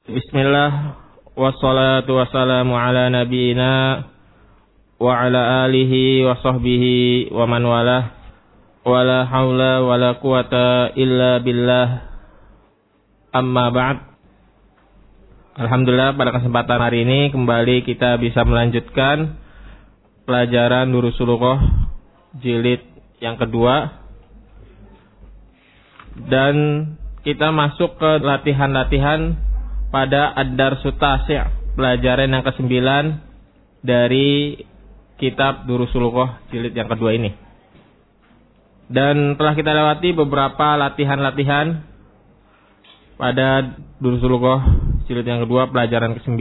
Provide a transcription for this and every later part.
Bismillah wassalatu wassalamu ala nabiyina wa ala alihi wa sahbihi wa man walah wala haula wala quwata illa billah amma ba'd. Alhamdulillah, pada kesempatan hari ini kembali kita bisa melanjutkan pelajaran Durusul Lughah jilid yang kedua, dan kita masuk ke latihan-latihan pada Ad-Darsu Tasi', pelajaran yang ke-9 dari kitab Durusul Lughah jilid yang kedua ini. Dan telah kita lewati beberapa latihan-latihan pada Durusul Lughah jilid yang kedua, pelajaran ke-9.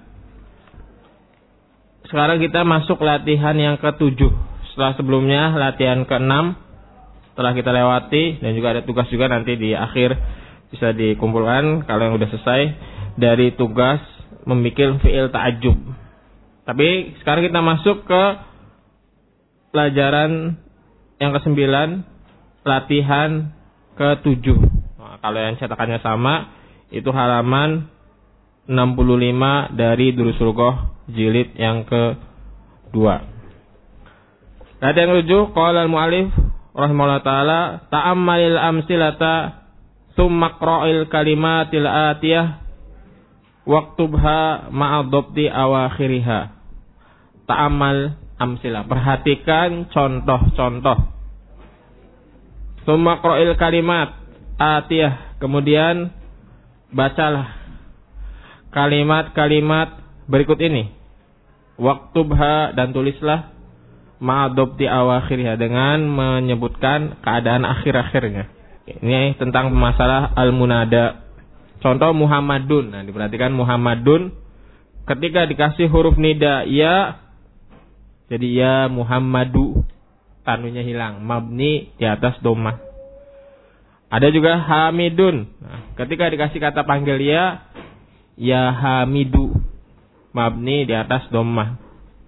Sekarang kita masuk latihan yang ke-7. Setelah sebelumnya latihan ke-6 telah kita lewati, dan juga ada tugas juga nanti di akhir bisa dikumpulkan kalau yang sudah selesai dari tugas memikir fi'il ta'ajjub. Tapi sekarang kita masuk ke pelajaran yang ke-9, latihan ke-7. Nah, kalau yang cetakannya sama, itu halaman 65 dari Durusul Lughah jilid yang ke-2. Latihan ke-7, qala al-mu'allif rahimahullah ta'ala, ta'ammalil amsilata tsumma qra'il kalimatil atiyah waktubha ma'adobti awakhiriha. Ta'amal amsilah, perhatikan contoh-contoh. Tsumma qra'il kalimat atiyah, kemudian bacalah kalimat-kalimat berikut ini. Waktubha, dan tulislah ma'adobti awakhiriha, dengan menyebutkan keadaan akhir-akhirnya. Ini tentang masalah al-munada. Contoh Muhammadun. Nah, diperhatikan Muhammadun ketika dikasih huruf nida ya, jadi ya Muhammadu, tanwinnya hilang, mabni di atas dhammah. Ada juga Hamidun. Nah, ketika dikasih kata panggil ya Hamidu, mabni di atas dhammah.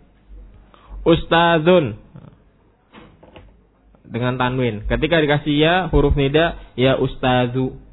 Ustadzun dengan tanwin. Ketika dikasih ya huruf nida ya ustazu,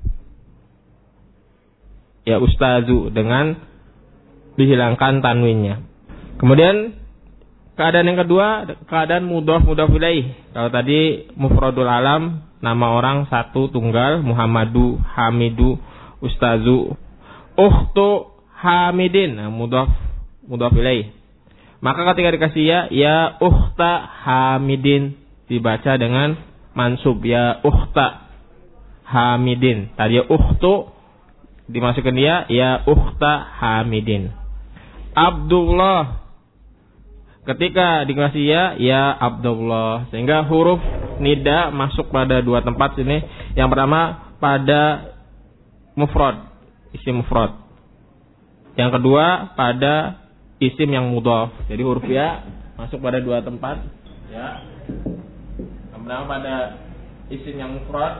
ya ustazu dengan dihilangkan tanwinnya. Kemudian keadaan yang kedua, keadaan mudhaf ilaih. Kalau tadi mufradul alam, nama orang satu tunggal, Muhammadu, Hamidu, ustazu. Ukhtu Hamidin, nah, mudhaf ilaih. Maka ketika dikasih ya ukhta Hamidin, dibaca dengan mansub, ya ukhta Hamidin. Tadi ya ukhtu dimasukkan ya ukhta Hamidin. Abdullah, ketika dikasih ya Abdullah, sehingga huruf nida masuk pada dua tempat sini. Yang pertama pada mufrad, isim mufrad. Yang kedua pada isim yang mudhaf. Jadi huruf ya masuk pada dua tempat ya. Yang pertama pada isim yang mufrad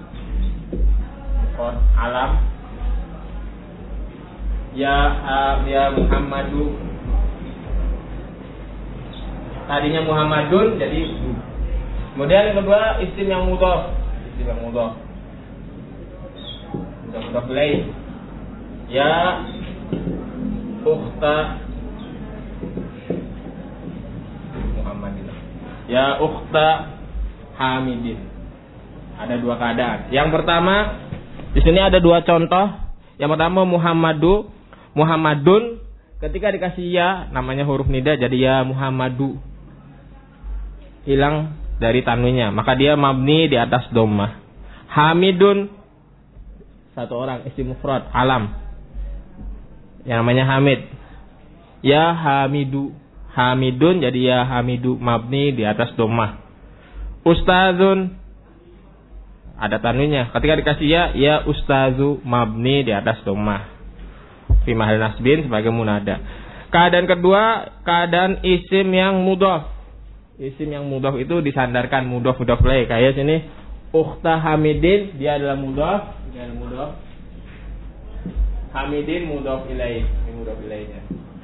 alam, ya Muhammadu, tadinya Muhammadun jadi. Kemudian yang kedua isim yang mudhaf, mudhaf ilaih, ya ukhta Muhammadin, ya ukhta Hamidin. Ada dua keadaan. Yang pertama, di sini ada dua contoh. Yang pertama Muhammadun, ketika dikasih ya, namanya huruf nida, jadi ya Muhammadu, hilang dari tanwinnya, maka dia mabni di atas dhammah. Hamidun, satu orang, isim mufrad alam, yang namanya Hamid, ya Hamidu, Hamidun, jadi ya Hamidu, mabni di atas dhammah. Ustadzun, ada tanwinnya, ketika dikasih ya ustazu, mabni di atas dhammah, fi mahal nasbin, sebagai munada. Keadaan kedua, keadaan isim yang mudhaf. Isim yang mudhaf itu disandarkan mudhaf ilaih. Kayak sini ukhta Hamidin, dia adalah mudhaf, Hamidin mudhaf ilaih, ini mudhaf ilaihnya.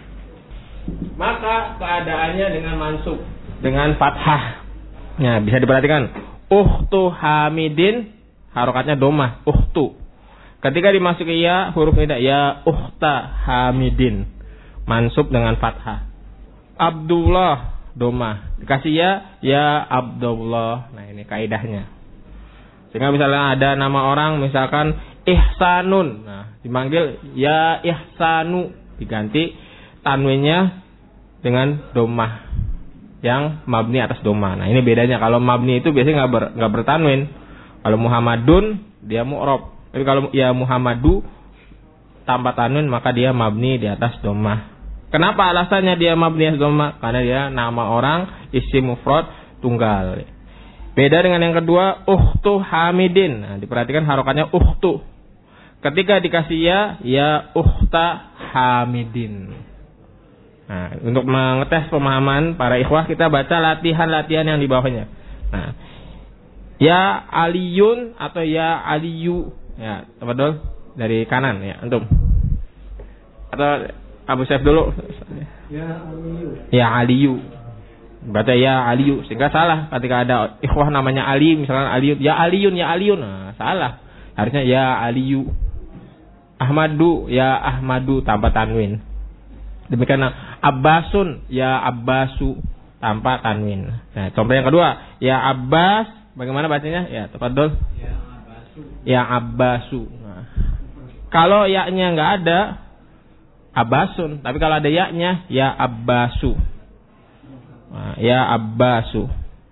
Maka keadaannya dengan mansub, dengan fathah. Nah, bisa diperhatikan. Ukhtu Hamidin, harokatnya dhammah, ukhtu. Ketika dimasuki ya huruf nida, ya ukhta Hamidin, mansub dengan fathah. Abdullah domah, dikasih ya Abdullah. Nah ini kaidahnya. Sehingga misalnya ada nama orang misalkan Ihsanun, nah dimanggil ya Ihsanu, diganti tanwinnya dengan domah yang mabni atas domah. Nah ini bedanya. Kalau mabni itu biasanya nggak bertanwin. Kalau Muhammadun dia mu'rab. Tapi kalau ya Muhammadu tanpa tanwin maka dia mabni di atas domah. Kenapa alasannya dia mabni atas domah? Karena dia nama orang isim mufrad tunggal. Beda dengan yang kedua, ukhtu Hamidin. Nah, diperhatikan harokatnya ukhtu. Ketika dikasih ya ukhta Hamidin. Nah, untuk mengetes pemahaman para ikhwah, kita baca latihan-latihan yang di bawahnya. Nah, ya Aliyun atau ya Aliyu. Ya, betul. Dari kanan ya, antum. Atau Abu Saif dulu. Ya Aliyu. Ya Aliyu. Berarti ya Aliyu, sehingga salah ketika ada ikhwah namanya Ali, misalnya Aliyu, ya Aliyun, nah, salah. Harusnya ya Aliyu. Ahmadu, ya Ahmadu tanpa tanwin. Demikian Abbasun, ya Abbasu tanpa tanwin. Nah, contoh yang kedua, ya Abbas, bagaimana bacanya? Ya, tafadhol. Ya Abbasu. Ya Abbasu. Nah, kalau ya-nya enggak ada, Abbasun, tapi kalau ada ya-nya, ya Abbasu. Nah, ya Abbasu.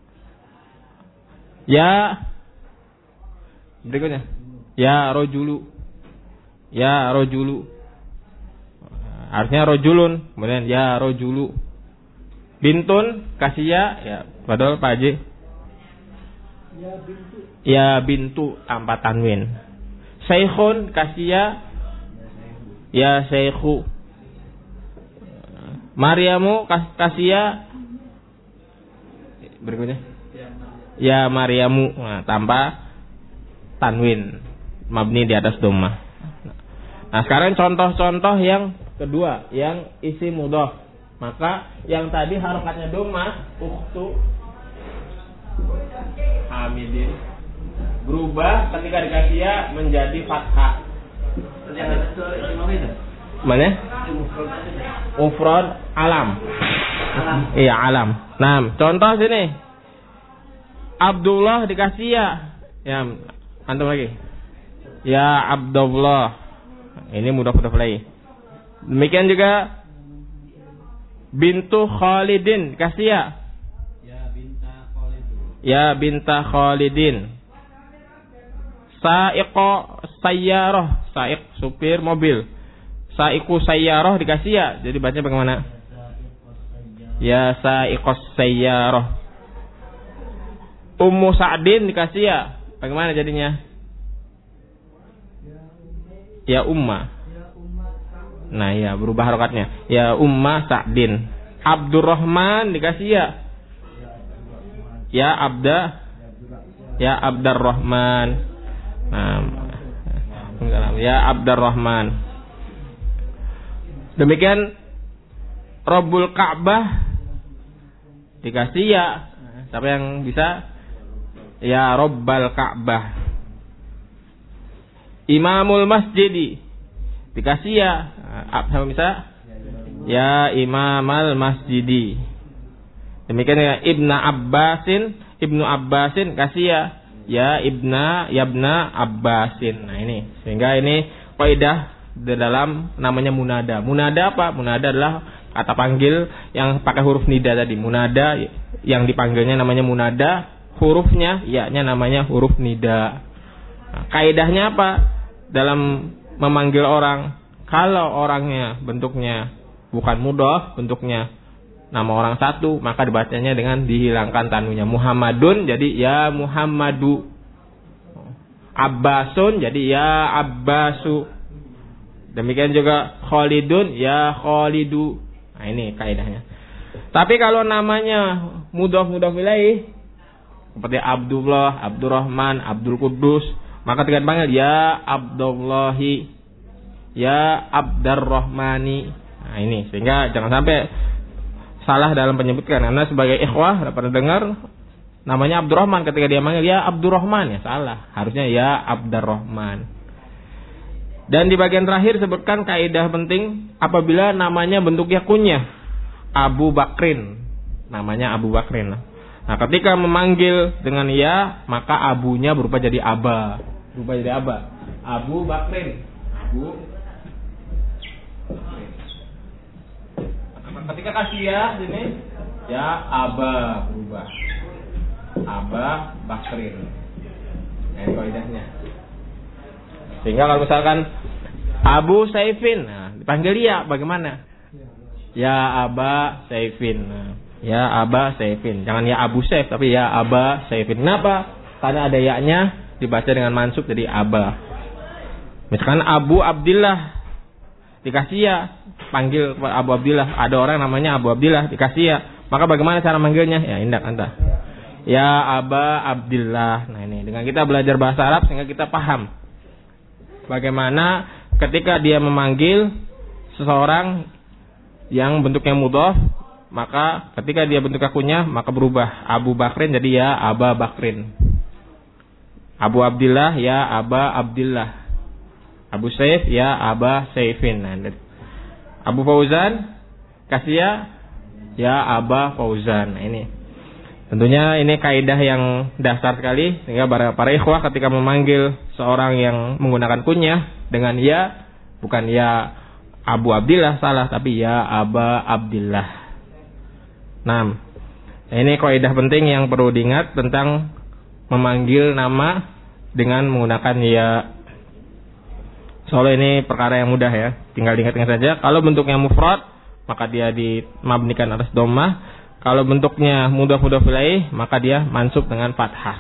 Ya berikutnya. Ya Rojulu. Ya Rojulu. Harusnya Rojulun. Kemudian ya Rojulu. Bintun kasih ya padahal Pak Haji. Ya Bintu. Ya Bintu tanpa tanwin. Syekhun kasih ya Syekhu. Maryamu kasih berikutnya ya Maryamu, nah, tanpa tanwin, mabni di atas dhammah. Nah sekarang contoh-contoh yang kedua, yang isim mudhaf. Maka yang tadi harokatnya dhammah, ukhtu Hamidin, berubah ketika dikasih ya menjadi fathah. Mana? Mufrad alam. Iya alam. Nah, contoh sini. Abdullah dikasih ya. Ya, antum lagi. Ya Abdullah. Ini mudhaf ilaih. Demikian juga bintu Khalidin dikasih ya. Ya binta Khalidin. Ya binta Khalidin. Sa'iqo sayyarah, sa'iq supir mobil. Sa'iqu sayyarah dikasih ya. Jadi baca bagaimana? Ya sa'iqos sayyarah. Ummu Sa'din dikasih ya. Bagaimana jadinya? Ya Umma. Nah ya berubah harokatnya. Ya Umma Sa'din. Abdurrahman dikasih ya. Ya Abda. Ya Abdurrahman. Nah, ya Abdurrahman. Demikian Rabbul Ka'bah dikasih ya. Siapa yang bisa? Ya Rabbal Ka'bah. Imamul Masjidi dikasih ya. Siapa bisa? Ya Imamal Masjidi. Demikian ya Ibnu Abbasin kasih ya. Ya Yabna Abbasin. Nah ini, sehingga ini kaidah di dalam namanya munada. Munada apa? Munada adalah kata panggil yang pakai huruf nida tadi. Munada yang dipanggilnya namanya munada, hurufnya ya-nya namanya huruf nida. Nah, kaidahnya apa? Dalam memanggil orang, kalau orangnya bentuknya bukan mudhaf, bentuknya nama orang satu, maka dibacanya dengan dihilangkan tanwinnya. Muhammadun jadi ya Muhammadu. Abbasun jadi ya Abbasu. Demikian juga Khalidun ya Khalidu. Nah ini kaidahnya. Tapi kalau namanya mudhaf ilaih seperti Abdullah, Abdurrahman, Abdul Quddus, maka ketika dipanggil ya Abdullahi, ya Abdurrahmani. Nah ini, sehingga jangan sampai salah dalam penyebutkan. Karena sebagai ikhwah dapat dengar namanya Abdurrahman, ketika dia manggil ya Abdurrahman, ya salah. Harusnya ya Abdurrahman. Dan di bagian terakhir sebutkan kaidah penting apabila namanya bentuknya kunyah. Abu Bakrin. Namanya Abu Bakrin. Nah, ketika memanggil dengan ya, maka abunya berubah jadi aba. Berubah jadi aba. Abu Bakrin. Abu. Ketika kasih ya sini, ya aba berubah. Aba Bakrin. Nah, ini kaidahnya. Sehingga kalau misalkan Abu Saifin, nah, dipanggil ya bagaimana? Ya Aba Saifin. Nah, ya Aba Saifin. Jangan ya Abu Saif, tapi ya Aba Saifin. Kenapa? Karena ada ya-nya dibaca dengan mansub jadi Aba. Misalkan Abu Abdillah, dikasih ya, panggil Abu Abdillah. Ada orang namanya Abu Abdillah, dikasih ya. Maka bagaimana cara manggilnya? Ya indak anta. Ya Aba Abdillah. Nah ini dengan kita belajar bahasa Arab sehingga kita paham bagaimana ketika dia memanggil seseorang yang bentuknya mudhaf, maka ketika dia bentuknya kunyah maka berubah. Abu Bakrin jadi ya Aba Bakrin. Abu Abdillah ya Aba Abdillah. Abu Saif ya Aba Saifin. Nah, Abu Fauzan kasih ya Aba Fauzan. Nah, ini tentunya ini kaidah yang dasar sekali sehingga para ikhwah ketika memanggil seorang yang menggunakan kunyah dengan ya, bukan ya Abu Abdillah salah, tapi ya Aba Abdillah. Nah, ini kaidah penting yang perlu diingat tentang memanggil nama dengan menggunakan ya. Soalnya ini perkara yang mudah ya, tinggal diingat-ingat saja. Kalau bentuknya mufrad maka dia dimabnikan atas dhammah. Kalau bentuknya mudhaf ilaih maka dia mansub dengan fathah.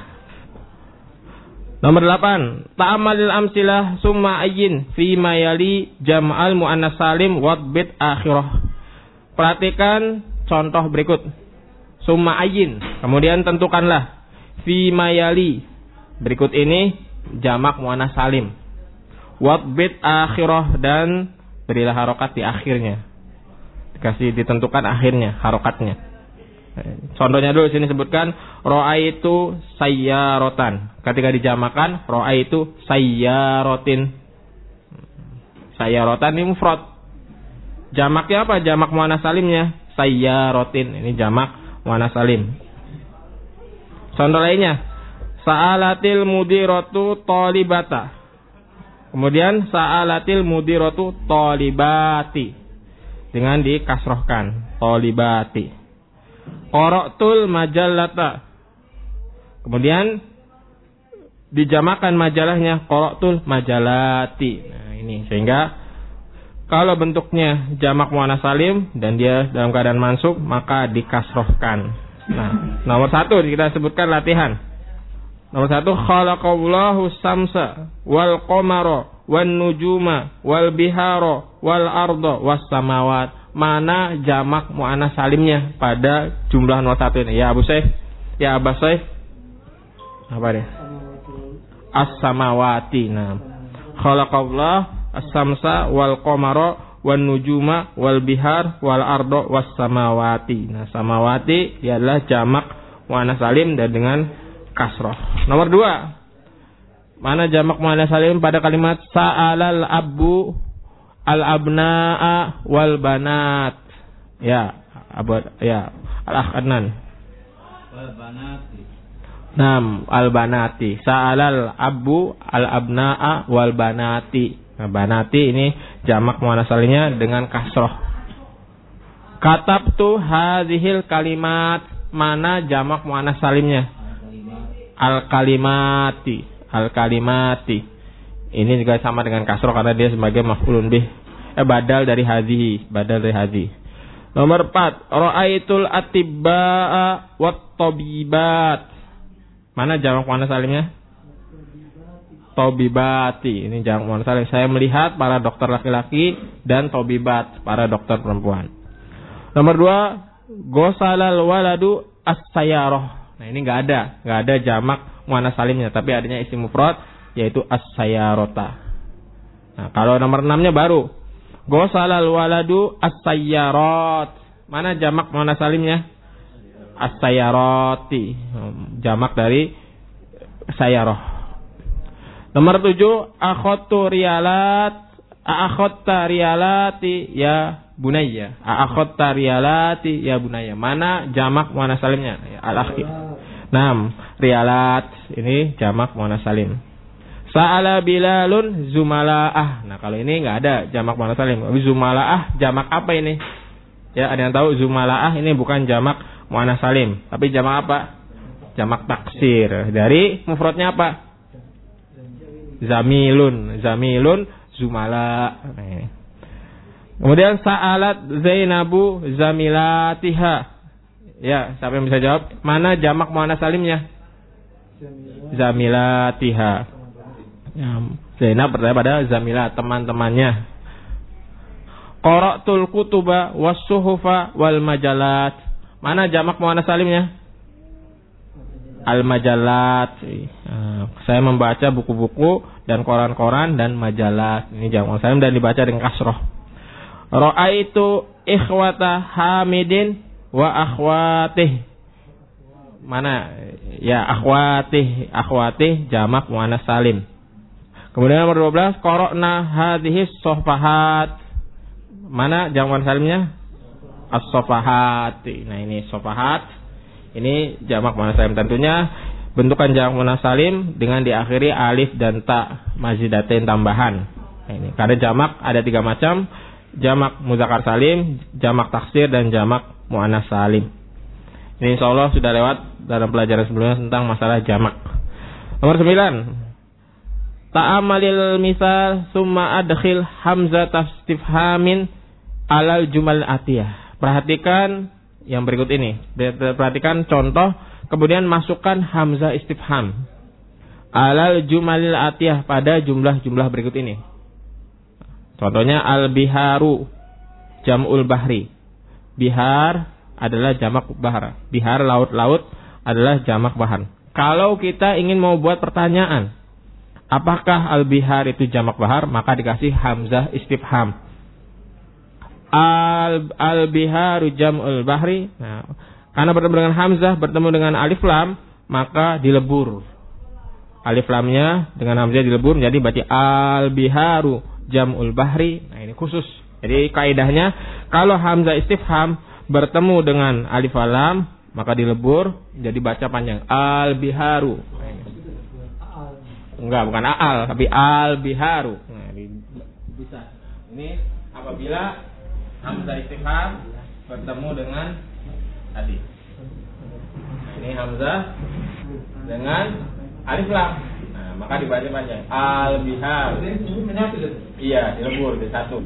Nomor 8, ta'amalil amsilah summa ayyin fi ma yali jam'al muannas salim wadbit akhirah. Perhatikan contoh berikut. Summa ayyin, kemudian tentukanlah fi ma yali. Berikut ini jamak muannas salim. Wadbit akhirah, dan berilah harokat di akhirnya. Dikasih ditentukan akhirnya, harokatnya. Contohnya dulu sini sebutkan ra'aitu sayyaratan. Ketika dijamakan ra'aitu sayyarotin. Sayyaratan ini mufrad. Jamaknya apa? Jamak muannas salimnya sayyarotin. Ini jamak muannas salim. Contoh lainnya sa'alatil mudiratu talibata. Kemudian sa'alatil mudiratu talibati dengan dikasrohkan talibati. Qara'tul majallata. Kemudian dijamakan majalahnya qara'tul majalati. Nah, ini sehingga kalau bentuknya jamak muannas salim dan dia dalam keadaan mansub maka dikasrohkan. Nah, nomor 1 kita sebutkan latihan. Nomor 1, khalaqallahu samsa wal qamara wan nujuma wal bihara wal arda was samawat. Mana jamak muannas salimnya pada jumlah nomor 1 ini? Ya Abu Saif, ya Aba Saif. Apa dia? As-samawati. Nah, khalaqallah as-samsa wal qamara wan nujuma wal bihar wal arda was samawati. Nah, samawati ialah jamak muannas salim dan dengan kasrah. Nomor 2. Mana jamak muannas salim pada kalimat sa'alal abu al-abna'a wal banat. Ya, al-akh Adnan. Wal banati. Naam, al-banati. Sa'alal abu al-abna'a wal banati. Nah, banati ini jamak muannas salimnya dengan kasroh. Katabtu hadhil kalimat. Mana jamak muannas salimnya? Al-kalimati. Al-kalimati. Ini juga sama dengan kasroh karena dia sebagai maf'ulun bih. Badal dari hadhihi, badal dari hadhi. Nomor 4, ra'aitul atibba'a wat tabibat. Mana jamak muannas salimnya? Tabibati. Ini jamak muannas salim. Saya melihat para dokter laki-laki dan tabibat, para dokter perempuan. Nomor 2, ghasalal waladu as-sayyarah. Nah, ini enggak ada jamak muannas salimnya, tapi adanya isim mufrad yaitu as-sayyarata. Nah, kalau nomor 6-nya baru ghasalal waladu as-sayyarat. Mana jamak muannas salimnya? As-sayyarati. Jamak dari sayyarah. Nomor 7, akhadtu rialat, akhadta rialati ya bunayya. Akhadta rialati ya bunayya. Mana jamak muannas salimnya? Ya, al-akhi. 6, rialat ini jamak muannas salim. Sa'ala Bilalun zumalaah. Nah, kalau ini enggak ada jamak muannas salim. Tapi zumalaah jamak apa ini? Ya, ada yang tahu zumalaah ini bukan jamak muannas salim, tapi jamak apa? Jamak taksir. Dari mufradnya apa? Zamilun, zamilun, zumala. Kemudian sa'alat Zainabu zamilatiha. Ya, siapa yang bisa jawab? Mana jamak muannas salimnya? Zamilatiha. Ya, Zainab bertanya pada Zamila, teman-temannya. Qara'tul kutuba was-suhufa wal majalat. Mana jamak muannas salimnya? Al-majalat. Saya membaca buku-buku dan koran-koran dan majalat. Ini jamak salim dan dibaca dengan kasroh. Ra'aitu ikhwata Hamidin wa akhwatih. Mana? Ya, akhwatih jamak muannas salim. Kemudian nomor 12, qara'na hadhis sofahat. Mana jamak muannas salimnya? As-sofahat. Nah, ini sofahat. Ini jamak muannas salim, tentunya bentukan jamak muannas salim dengan diakhiri alif dan ta mazidatain tambahan. Nah, ini karena jamak ada 3 macam, jamak muzakkar salim, jamak taksir dan jamak muannas salim. Ini insyaallah sudah lewat dalam pelajaran sebelumnya tentang masalah jamak. Nomor 9. Ta'amalil misal summa adkhil hamzah istifhamin alal jumal atiyah. Perhatikan yang berikut ini. Perhatikan contoh, kemudian masukkan hamzah istifham alal jumalil atiyah pada jumlah-jumlah berikut ini. Contohnya al-biharu jam'ul bahri. Bihar adalah jamak bahar. Bihar laut-laut adalah jamak bahar. Kalau kita ingin mau buat pertanyaan, apakah al-bihar itu jamak bahar, maka dikasih hamzah istifham. Al-biharu jam'ul bahri. Nah, karena bertemu dengan hamzah, bertemu dengan alif lam, maka dilebur. Alif lamnya dengan hamzah dilebur menjadi berarti al-biharu jam'ul bahri. Nah, ini khusus. Jadi kaidahnya kalau hamzah istifham bertemu dengan alif lam, maka dilebur jadi baca panjang al-biharu. Enggak, bukan al, tapi al-biharu. Nah, bisa. Ini apabila hamzah istifham bertemu dengan tadi. Nah, ini hamzah dengan alif lam. Nah, maka dibaca panjang al-bihar. Iya, dilebur di satu.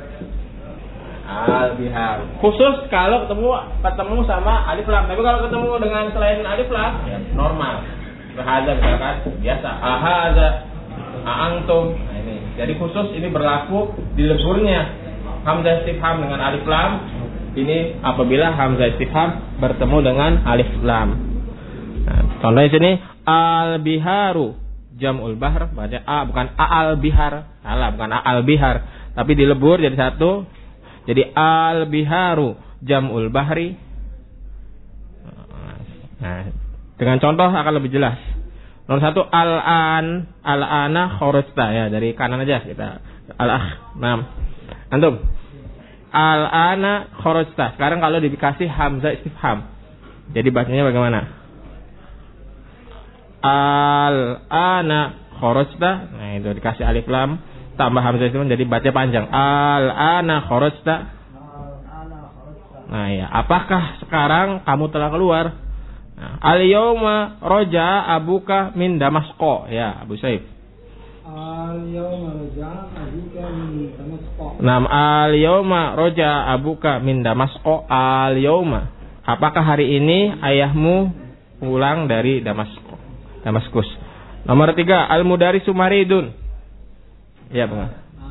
Al-bihar. Khusus kalau ketemu sama alif lam. Tapi kalau ketemu dengan selain alif lam, ya normal. Haza misalkan biasa. Ahaza, aantum. Nah, ini. Jadi khusus ini berlaku dileburnya hamzah istifham dengan alif lam. Ini apabila hamzah istifham bertemu dengan alif lam. Nah, contohnya sini al-biharu jam'ul bahr, baca a bukan al-bihar. Salah, bukan al-bihar, tapi dilebur jadi satu. Jadi al-biharu jam'ul bahri. Nah, dengan contoh akan lebih jelas. Nomor 1 al-ana kharajta, ya, dari kanan aja kita. Al-akh. Nah, antum. Al-ana kharajta. Sekarang kalau dikasih hamzah istifham, jadi bacanya bagaimana? Al-ana kharajta. Nah, itu dikasih alif lam tambah hamzah istifham jadi baca panjang. Al-ana kharajta. Nah, ya, apakah sekarang kamu telah keluar? Nah, al-yauma raja abuka min Damasqo, ya, Abu Saif. Al-yauma raja abuka min Damasqo. Nam al-yauma raja abuka min Damasqo. Al-yauma. Apakah hari ini ayahmu pulang dari Damaskus? Nomor 3, al-mudarisu maridun. Ya, Bang.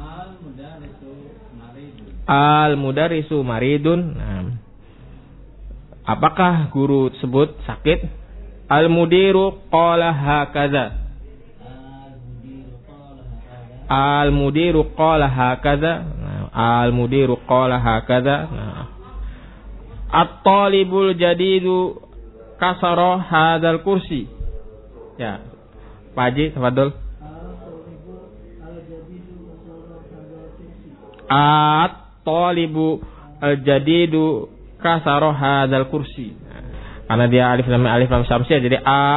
Al-mudarisu maridun. Nah, apakah guru tersebut sakit? Al-mudiru qala hakaza. Al-mudiru qala hakaza. Al-mudiru qala hakaza. At-talibul jadidu kasara hadzal kursi. Ya. Pak Haji, tafadhol. at-talibu al-jadidu kasara hadzal kursi. Karena dia alif lam syamsiyah jadi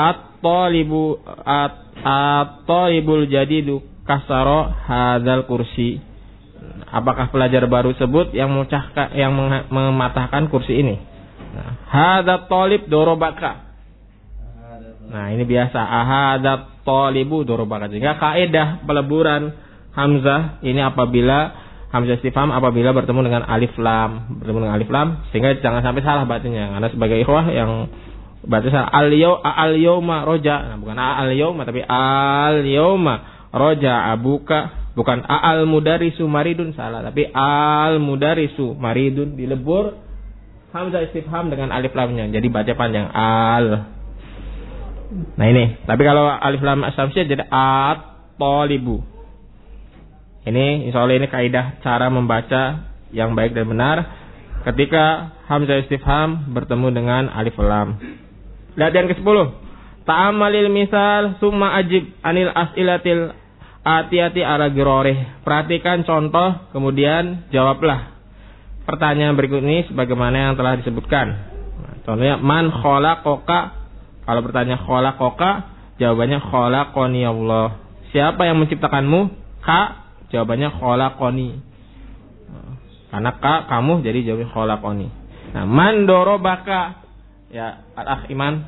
at-talibul jadidu kasara hadzal kursi. Apakah pelajar baru tersebut yang mematahkan kursi ini? Hadzal talib dorobaka. Nah, ini biasa. Hadzal talibu dorobaka. Sehingga kaidah peleburan hamzah ini apabila hamzah istifham apabila bertemu dengan alif lam, sehingga jangan sampai salah bacanya. Karena sebagai ikhwah yang baca salah al-yauma roja, nah, bukan al-yauma tapi al-yauma roja abuka, bukan al-mudarisu maridun, salah, tapi al-mudarisu maridun, dilebur hamzah istifham dengan alif lamnya, jadi baca panjang al. Nah ini, tapi kalau alif lam syamsiyah jadi at-talibu. Ini insya Allah ini kaidah cara membaca yang baik dan benar ketika hamzah istifham bertemu dengan alif lam. Latihan ke-10. Ta'amalil misal summa ajib anil as'ilatil atiyati ala girorih. Perhatikan contoh kemudian jawablah pertanyaan berikut ini sebagaimana yang telah disebutkan. Nah, contohnya man khalaqaka. Kalau bertanya khalaqaka, jawabannya khalaqani Allah. Siapa yang menciptakanmu? Ka. Jawabannya khalaqani. Karena ka kamu jadi jawabnya khalaqani. Nah, man dorobaka. Ya, al-akh Iman.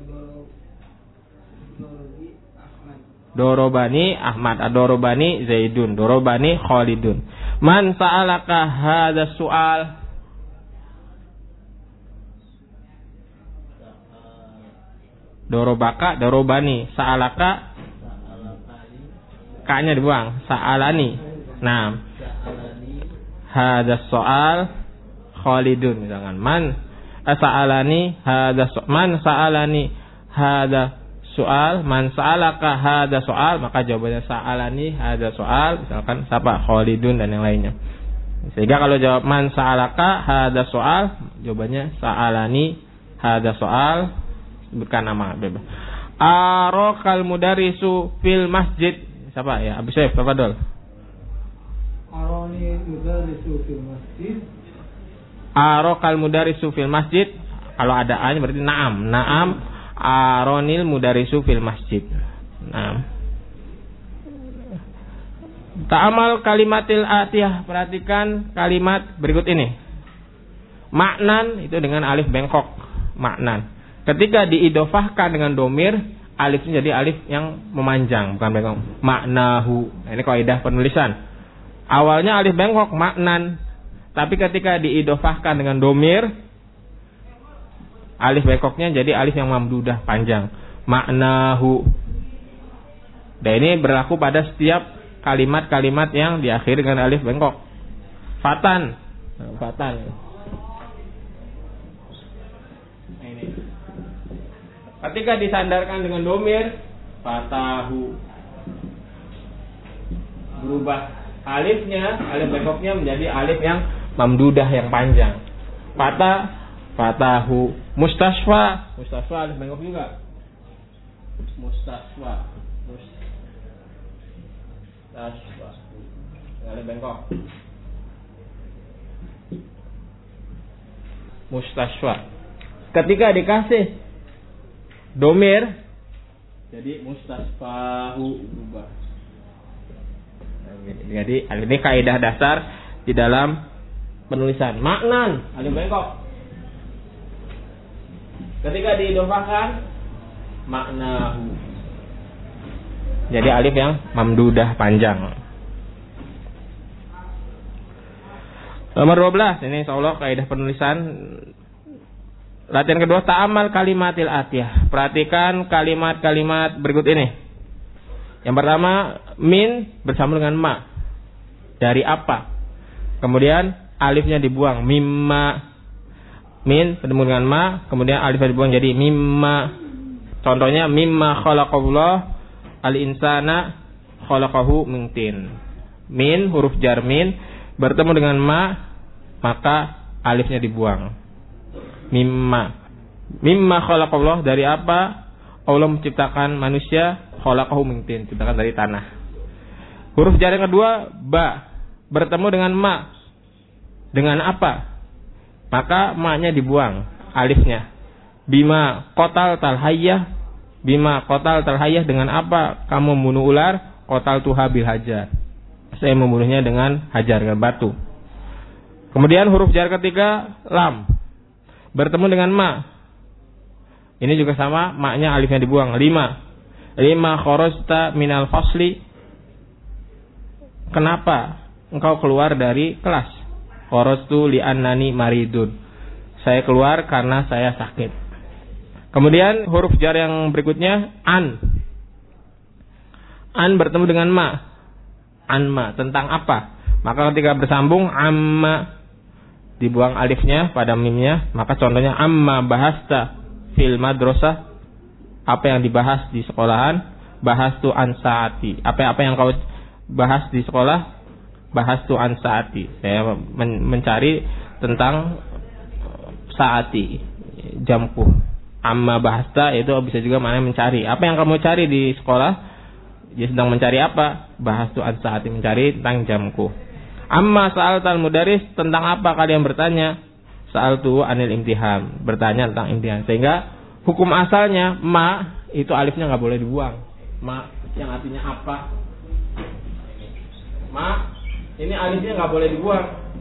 Dorobani Ahmad, dorobani Zaidun, dorobani Khalidun. Man sa'alaka hadza su'al. Dorobaka, dorobani, sa'alaka K-nya dibuang, sa'alani. Nah, hadza soal Khalidun misalkan. Man sa'alani hadza man sa'alani hadza soal, man sa'alaka hadza soal, maka jawabannya sa'alani hadza soal, misalkan siapa? Khalidun dan yang lainnya. Sehingga kalau jawab man sa'alaka hadza soal, jawabannya sa'alani hadza soal, sebutkan nama bebas. Arokal mudarisu fil masjid. Siapa ya? Abu Saif, tafadhol. Aroni mudarisu fil masjid. Arokal mudarisu fil masjid. Kalau ada A-nya berarti na'am. Na'am aronil mudarisu fil masjid. Na'am. Ta'amal kalimatil atiyah. Perhatikan kalimat berikut ini. Maknan itu dengan alif bengkok. Maknan. Ketika diidofahkan dengan domir, alifnya jadi alif yang memanjang, bukan bengkok. Maknahu. Nah, ini kaidah penulisan. Awalnya alif bengkok, maknan. Tapi ketika diidofahkan dengan domir, alif bengkoknya jadi alif yang mamdudah, panjang. Maknahu. Dan ini berlaku pada setiap kalimat-kalimat yang diakhiri dengan alif bengkok. Fatan. Nah, fatan. Nah, ini. Ketika disandarkan dengan domir, fatahu, berubah alifnya, alif bengkoknya menjadi alif yang mamdudah yang panjang. Fatahu. Mustasfa. Mustasfa alif bengkok juga. Mustasfa. Alif bengkok. Mustasfa. Ketika dikasih domir jadi mustasfahu berubah. Jadi ini kaidah dasar di dalam penulisan. Maknan alif bengkok. Ketika diidofahkan maknahu. Jadi alif yang mamdudah panjang. Nomor 12 ini insyaallah kaidah penulisan. Latihan kedua, ta'amal kalimatil atiyah. Perhatikan kalimat-kalimat berikut ini. Yang pertama, min bersama dengan ma. Dari apa? Kemudian alifnya dibuang, mimma. Min bertemu dengan ma, kemudian alifnya dibuang jadi mimma. Contohnya mimma khalaqallah al-insana khalaqahu min tin. Min huruf jar min bertemu dengan ma, maka alifnya dibuang. Mimma khalaqallah, dari apa Allah menciptakan manusia, khalaqahu min tin, ciptakan dari tanah. Huruf jar yang kedua ba, bertemu dengan ma. Dengan apa? Maka ma-nya dibuang, alifnya. Bima qatal talhayyah. Bima qatal talhayyah, dengan apa kamu membunuh ular? Qatal tuha bil hajar. Saya membunuhnya dengan hajar, dengan batu. Kemudian huruf jar ketiga lam. Bertemu dengan ma. Ini juga sama, ma-nya alifnya dibuang. Lima kharajta minal fasli. Kenapa engkau keluar dari kelas? Kharajtu li'annani maridun. Saya keluar karena saya sakit. Kemudian huruf jar yang berikutnya an. An bertemu dengan ma. Anma, tentang apa? Maka ketika bersambung amma, dibuang alifnya pada mimnya. Maka contohnya amma bahasta fil madrasah. Apa yang dibahas di sekolahan? Bahastu an saati. Apa yang kau bahas di sekolah? Bahastu an saati. Saya mencari tentang saati, jamku. Amma bahasta itu bisa juga maknanya mencari. Apa yang kamu cari di sekolah? Dia sedang mencari apa? Bahastu an saati, mencari tentang jamku. Amma sa'altal mudaris, tentang apa kalian bertanya? Sa'altu anil imtihan, bertanya tentang imtihan. Sehingga hukum asalnya ma itu alifnya nggak boleh dibuang. Ma yang artinya apa? Ma ini alifnya nggak boleh dibuang.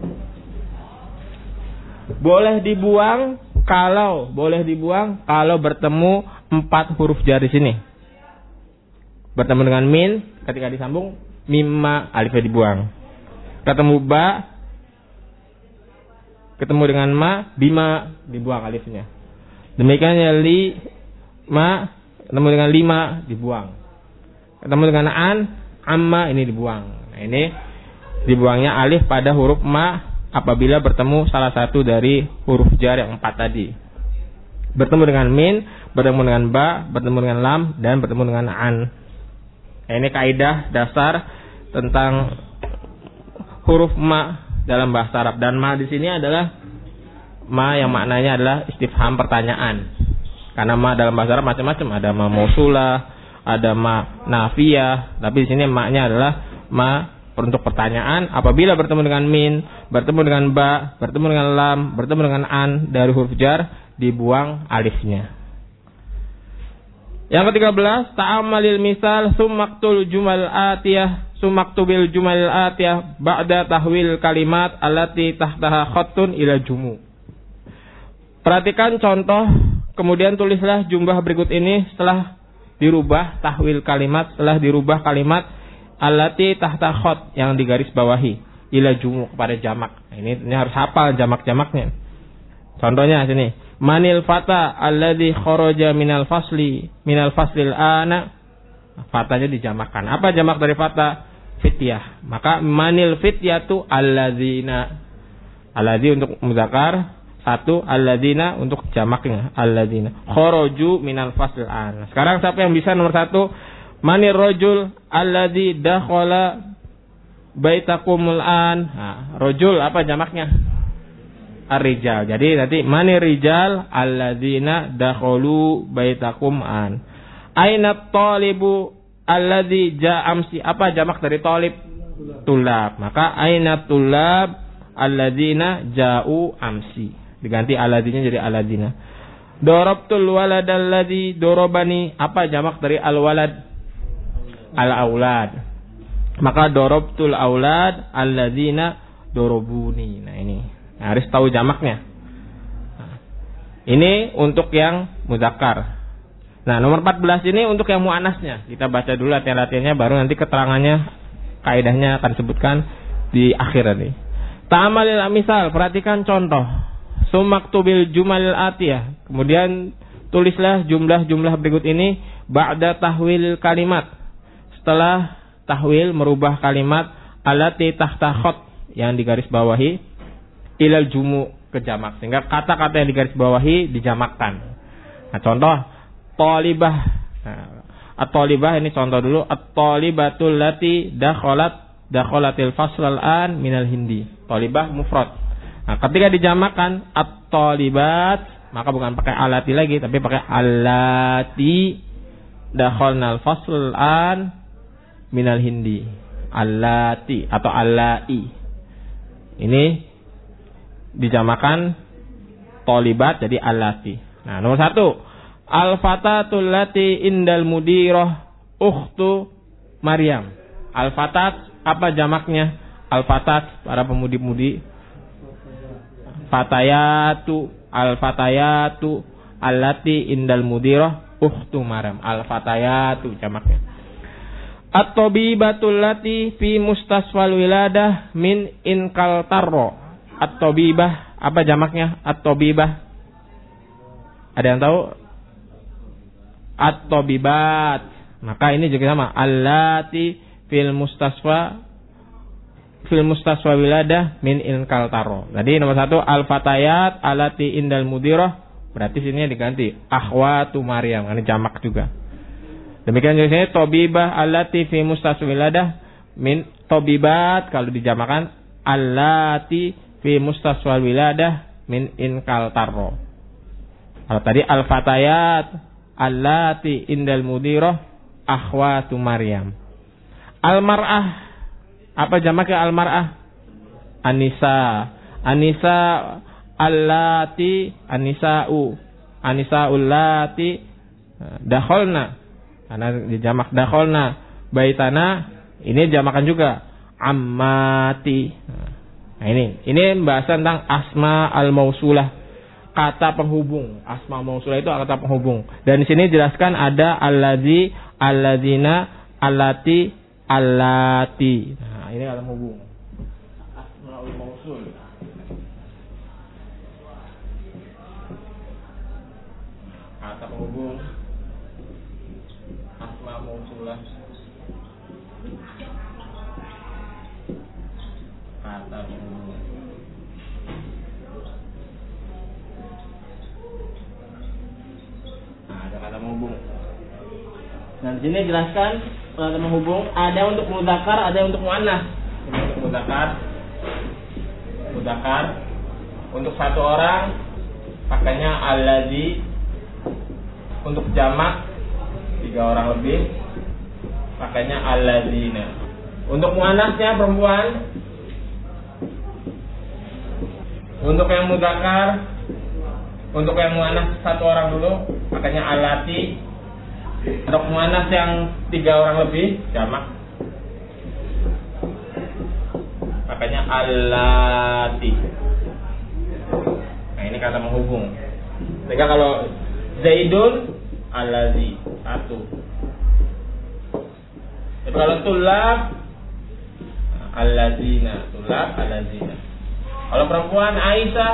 Boleh dibuang kalau bertemu 4 huruf jar di sini. Bertemu dengan min, ketika disambung mimma, alifnya dibuang. Ketemu ba, ketemu dengan ma, bima, dibuang alifnya. Demikian ya li, ma, ketemu dengan lima, dibuang. Ketemu dengan an, amma, ini dibuang. Nah, ini dibuangnya alif pada huruf ma apabila bertemu salah satu dari huruf jar yang 4 tadi. Bertemu dengan min, bertemu dengan ba, bertemu dengan lam, dan bertemu dengan an. Nah, ini kaidah dasar tentang huruf ma dalam bahasa Arab. Dan ma di sini adalah ma yang maknanya adalah istifham, pertanyaan. Karena ma dalam bahasa Arab macam-macam, ada ma mausulah, ada ma nafiyah, tapi di sini ma-nya adalah ma untuk pertanyaan. Apabila bertemu dengan min, bertemu dengan ba, bertemu dengan lam, bertemu dengan an dari huruf jar, dibuang alifnya. Yang ke-13, ta'amalil misal sumaktul jumal atiyah, sumaktubil jumal atiyah ba'da tahwil kalimat allati tahtaha khattun ila jumu. Perhatikan contoh, kemudian tulislah jumlah berikut ini setelah dirubah tahwil kalimat, setelah dirubah kalimat allati tahta khat yang digaris bawahi ila jumu kepada jamak. Nah, ini harus hafal jamak-jamaknya. Contohnya sini. Manil fata alladhi kharaja minal faslil ana. Fatanya dijamakkan. Apa jamak dari fata? Fityah. Maka manil fityatu alladzina. Alladzi untuk muzakkar, 1, alladzina untuk jamaknya, alladzina. Kharaju minal faslil ana. Sekarang siapa yang bisa nomor 1? Manir rajul alladzi dakhala baitakumul an. Nah, rajul apa jamaknya? Ar-rijal. Jadi nanti manir rijal alladzina dakhalu baitakum an. Aina talibu alladzi ja'a amsi. Apa jamak dari talib? Tulab. Maka aina tulab alladzina ja'u amsi. Diganti alladzina jadi alladzina. Darabtul walad alladzi darabani. Apa jamak dari al-walad? Al-aulad. Maka darabtul aulad alladzina darabuni. Nah, ini harus tahu jamaknya. Nah, ini untuk yang muzakkar. Nah, nomor 14 ini untuk yang muannasnya. Kita baca dulu latihan-latihannya, baru nanti keterangannya, kaidahnya akan sebutkan di akhir nanti. Ta'amalil misal, perhatikan contoh. Sumaktubil jumalil atiyah. Kemudian tulislah jumlah-jumlah berikut ini ba'da tahwil kalimat. Setelah tahwil merubah kalimat allati tahta khat yang digaris bawahi ilal jumu ke jamak, sehingga kata-kata yang digaris bawahi dijamakkan. Nah, contoh talibah. Nah, at-talibah ini contoh dulu. At-talibatul lati dakhalatil faslal an minal hindi. Talibah mufrad. Nah, ketika dijamakkan at-talibat, maka bukan pakai alati lagi, tapi pakai allati dakhalnal faslal an minal hindi. allati atau allai. Ini dijamakan tolibat jadi allati. Nah, nomor 1, al-fatatul lati indal mudirah ukhtu Maryam. Al-fatat apa jamaknya? Al-fatat para pemudi-pemudi. Fatayatu, al-fatayatu allati indal mudirah ukhtu Maryam. Al-fatayatu jamaknya. At-tabibatul lati fi mustasfal wiladah min inkal tarro. At-tabibah apa jamaknya? At-tabibah. Ada yang tahu? At-tabibat. Maka ini juga sama. Allati fil mustasfa wiladah min inkal tarro. Jadi nomor 1 al-fatayat allati indal mudirah. Berarti sini diganti akhwatu Maryam. Ini jamak juga. Demikian juga tabibah allati fi mustasfa wiladah min tabibat kalau dijamakan allati fi mustasfa wiladah min inkal tarro. Kalau tadi al-fatayat allati indal mudirah akhwatu Maryam. Al-mar'ah apa jamaknya al-mar'ah? Anisa. Anisa allati anisa'u. Anisa'ul lati dakhalna. Karena dijamak dakhalna baitana, ini jamakan juga ammati. Nah, ini pembahasan tentang asma al-mausulah, kata penghubung. Asma mausulah itu kata penghubung. Dan di sini jelaskan ada allazi, allazina, allati, allati. Nah, ini kata penghubung. Asmaul mausul. Kata penghubung. Asma mausulah. Kata penghubung. Nah, ada kata penghubung. Nah, di sini jelaskan kata penghubung ada untuk mudzakkar, ada untuk muannats. Ini untuk mudzakkar. Mudzakkar untuk satu orang pakainya allazi. Untuk jamak 3 orang lebih pakainya allazina. Untuk muannasnya perempuan. Untuk yang mudzakkar, untuk yang muannats 1 orang dulu pakainya allati. Untuk muannats yang 3 orang lebih jamak pakainya allati. Nah, ini kata menghubung. Sehingga kalau Zaidun allazi 1. Tapi kalau tulab allazina, tulab allazina. Kalau perempuan Aisyah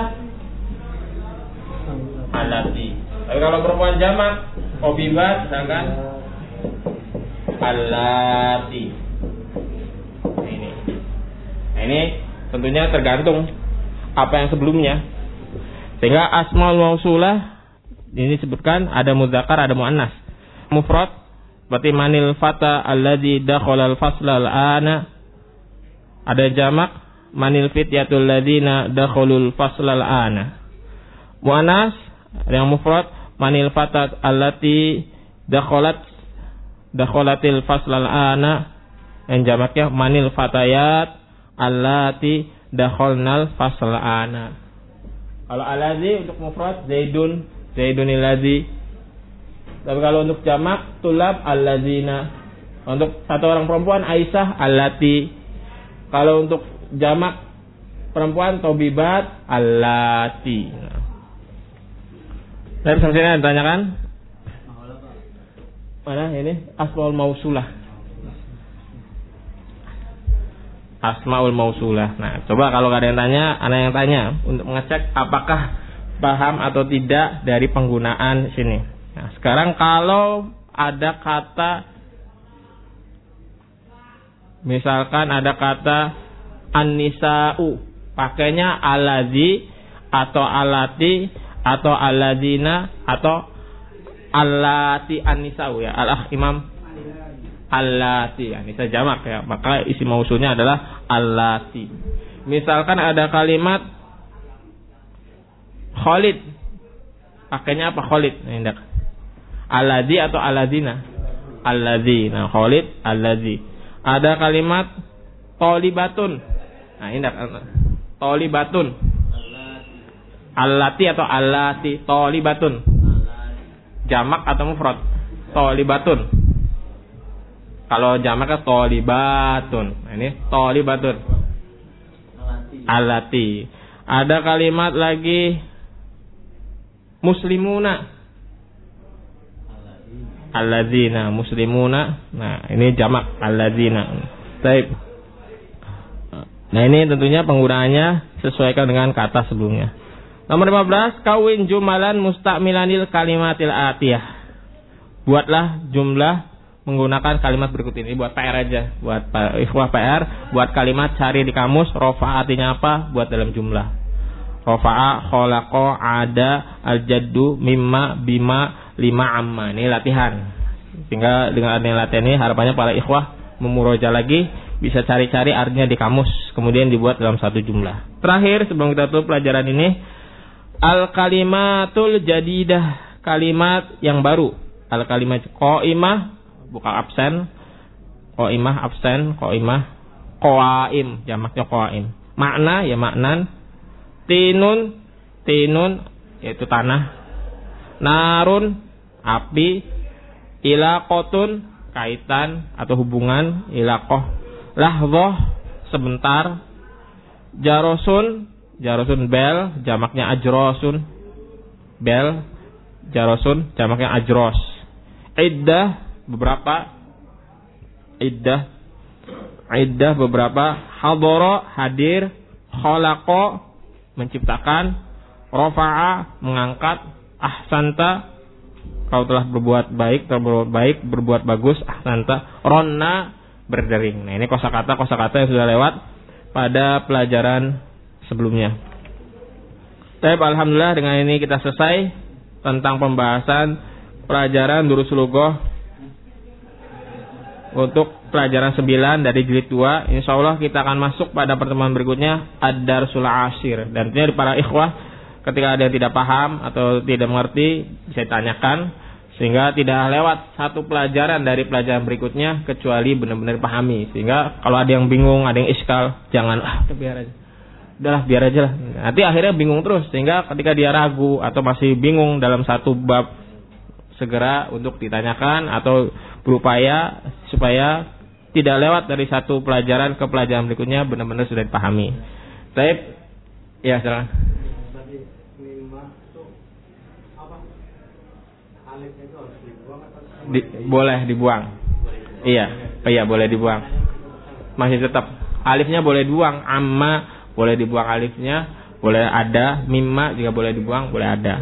allati. Tapi kalau perempuan jamak obibat misalkan allati. Nah, ini tentunya tergantung apa yang sebelumnya. Sehingga asmaul mausulah ini disebutkan ada mudzakkar, ada muannats. Mufrad berarti manil fata alladzi dakhala al-fasla al-ana. Ada jamak manil fityatul ladzina dakhalul fasla al-ana. Muannats yang mufrad manil fata allati dakhalatil fasla al-ana. Yang jamaknya manil fatayat allati dakhalnal fasla al-ana. Kalau alladzi untuk mufrad Zaidunil ladzi. Tapi kalau untuk jamak tulab allazina. Untuk 1 orang perempuan Aisyah allati. Kalau untuk jamak perempuan tobibat allati. Dari sampai sini ditanyakan? Mana ini? Asmaul mausulah. Asmaul mausulah. Nah, coba kalau ada yang tanya, ana yang tanya untuk mengecek apakah paham atau tidak dari penggunaan sini. Nah, sekarang kalau ada kata, misalkan ada kata an-nisa'u, pakainya allazi atau allati atau alladzina atau allati an-nisa'u ya. Al-akh Imam allati, ya, ini saya jamak ya. Maka isi mausulnya adalah allati. Misalkan ada kalimat Khalid, pakainya apa Khalid? Ini alladzi atau alladzina? Alladzi. Nah, Khalid alladzi. Ada kalimat Tolibatun. Nah, ini tolibatun. Allati atau allati. Tolibatun. Jamak atau mufrad? Tolibatun. Kalau jamak kan tolibatun. Nah, ini tolibatun. Allati. Ada kalimat lagi muslimuna. Alladzina muslimuna. Nah, ini jamak alladzina. Baik. Nah, ini tentunya penggunaannya sesuaikan dengan kata sebelumnya. Nomor 15, kawin jumalan musta'milanil kalimatil atiyah. Buatlah jumlah menggunakan kalimat berikut ini. Buat PR aja, buat ikhwah PR, buat kalimat cari di kamus, rofa'a artinya apa? Buat dalam jumlah. Rofa'a, kholaqa, ada, al-jaddu, mimma, bima, lima, amma. Ini latihan. Sehingga dengan adanya latihan ini harapannya para ikhwah memuroja lagi, bisa cari-cari artinya di kamus, kemudian dibuat dalam satu jumlah. Terakhir sebelum kita tutup pelajaran ini, al-kalimatul jadidah, kalimat yang baru. Al-kalimat qaimah, bukan absen. Qaimah absen, qaimah qaim, jamaknya qaim. Makna ya maknan. Tinun, tinun yaitu tanah. Narun, api. Ilaqotun, kaitan atau hubungan, ilaqoh. Lahdoh, sebentar. Jarosun, jarosun bel, jamaknya ajrosun. Bel, jarosun, jamaknya ajros. Iddah, beberapa. Iddah, beberapa. Hadoro, hadir. Kholaqo, menciptakan. Rofa'a, mengangkat. Ahsanta, kau telah berbuat baik, berbuat bagus. Ahsanta. Ronna, berdering. Nah, ini kosakata yang sudah lewat pada pelajaran sebelumnya. Tapi alhamdulillah dengan ini kita selesai tentang pembahasan pelajaran Durusul Lughah untuk pelajaran 9 dari jilid 2. Insyaallah kita akan masuk pada pertemuan berikutnya Ad-Darsul Ashir. Dan tentunya para ikhwah ketika ada yang tidak paham atau tidak mengerti bisa ditanyakan, sehingga tidak lewat satu pelajaran dari pelajaran berikutnya kecuali benar-benar pahami. Sehingga kalau ada yang bingung, ada yang iskal, jangan biar aja. Udahlah biar aja lah. Nanti akhirnya bingung terus, sehingga ketika dia ragu atau masih bingung dalam satu bab, segera untuk ditanyakan atau berupaya supaya tidak lewat dari satu pelajaran ke pelajaran berikutnya benar-benar sudah dipahami. Baik, ya silakan. Boleh dibuang. Iya boleh dibuang. Masih tetap alifnya boleh dibuang, amma boleh dibuang alifnya, boleh ada, mimma juga boleh dibuang, boleh ada.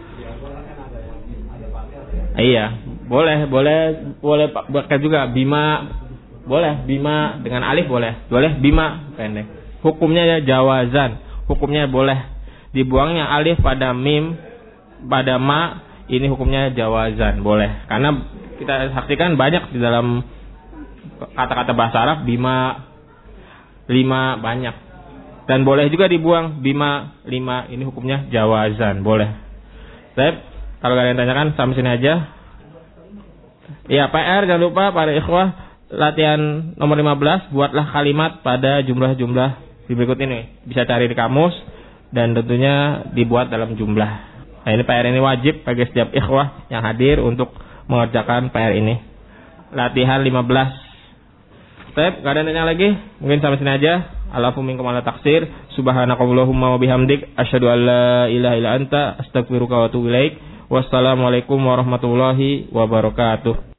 Iya, boleh pakai juga bima, boleh bima dengan alif boleh bima pendek. Hukumnya ya jawazan, hukumnya boleh dibuangnya alif pada mim, pada ma, ini hukumnya jawazan, boleh. Karena kita saksikan banyak di dalam kata-kata bahasa Arab bima, lima banyak. Dan boleh juga dibuang bima, lima, ini hukumnya jawazan, boleh. Baik, kalau kalian tanyakan sampai sini aja. Ya, PR jangan lupa para ikhwah latihan nomor 15, buatlah kalimat pada jumlah-jumlah di berikut ini. Bisa cari di kamus dan tentunya dibuat dalam jumlah. Nah, ini PR ini wajib bagi setiap ikhwah yang hadir untuk mengerjakan PR ini. Latihan 15. Baik, enggak ada tanya lagi? Mungkin sampai sini aja. Alafu minkum ala taksir. Subhanakallahumma wa bihamdik asyhadu an la ilaha illa anta astaghfiruka wa atubu ilaik. Wassalamualaikum warahmatullahi wabarakatuh.